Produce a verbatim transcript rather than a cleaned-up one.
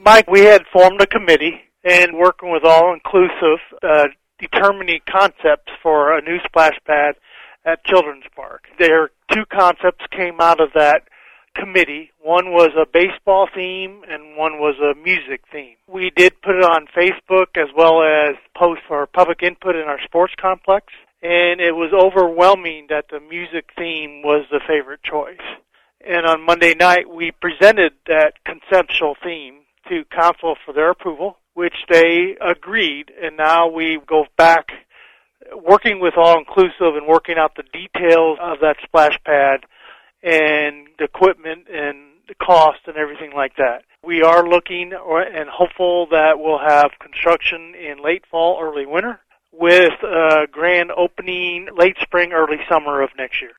Mike, we had formed a committee and working with All Inclusive, uh, determining concepts for a new splash pad at Children's Park. There, two concepts came out of that committee. One was a baseball theme and one was a music theme. We did put it on Facebook as well as post for public input in our sports complex, and it was overwhelming that the music theme was the favorite choice. And on Monday night, we presented that conceptual theme to council for their approval, which they agreed, and now we go back working with All Inclusive and working out the details of that splash pad and the equipment and the cost and everything like that. We are looking or, and hopeful that we'll have construction in late fall, early winter, with a grand opening late spring, early summer of next year.